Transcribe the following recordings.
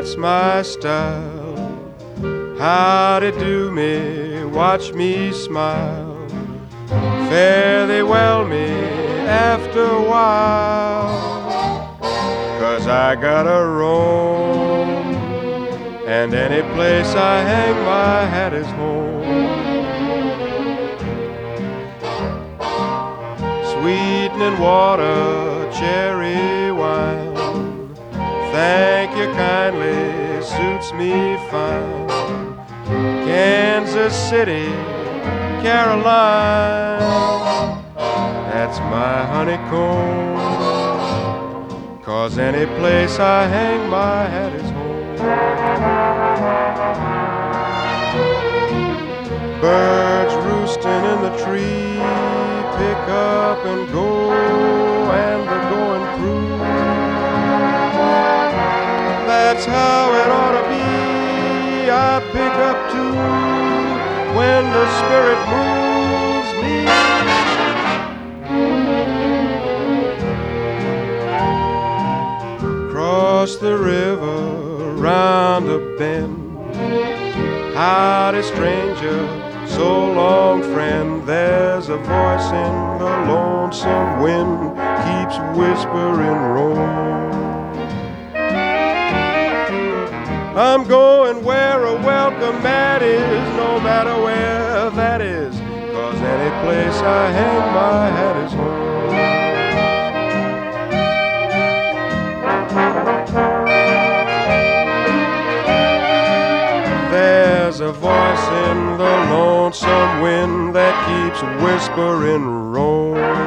that's my style. How to do me, watch me smile. Fare thee well me after a while. 'Cause I gotta roam, and any place I hang my hat is home. Sweetening water, cherry wine, thank you kindly, suits me fine. Kansas City, Caroline, that's my honeycomb. 'Cause any place I hang my hat is home. Birds roosting in the tree, pick up and go, and they're going through. That's how it ought to be. I pick up too when the spirit moves me. Across the river, round a bend, howdy stranger, so long friend. There's a voice in the lonesome wind, keeps whispering Rome. I'm going where a welcome mat is, no matter where that is. 'Cause any place I hang my hat is home. There's a voice in the lonesome wind that keeps whispering Rome.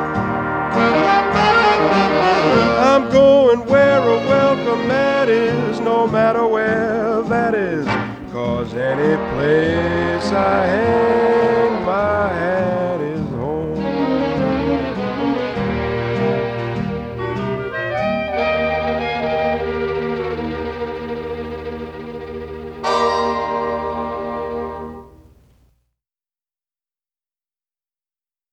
I'm going where a welcome mat is, no matter where that is. 'Cause any place I hang